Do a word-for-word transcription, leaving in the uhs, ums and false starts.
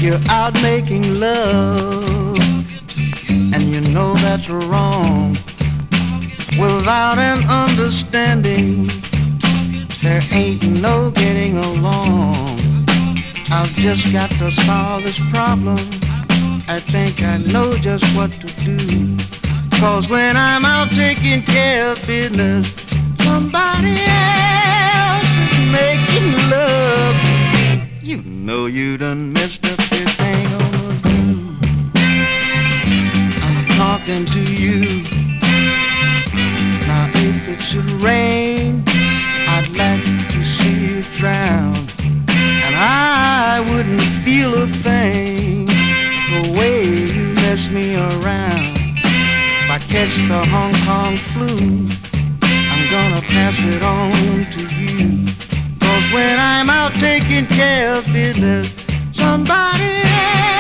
you're out making love, and you know that's wrong. Without an understanding, there ain't no getting along. I've just got to solve this problem. I think I know just what to do. Cause when I'm out taking care of business, somebody else is making love. You know you done messed up this thing on the do. I'm talking to you. Now if it should rain, I'd like to see you drown. And I wouldn't feel a thing the way you mess me around. If I catch the Hong Kong flu, I'm gonna pass it on to you. Cause when I'm out taking care of business, somebody else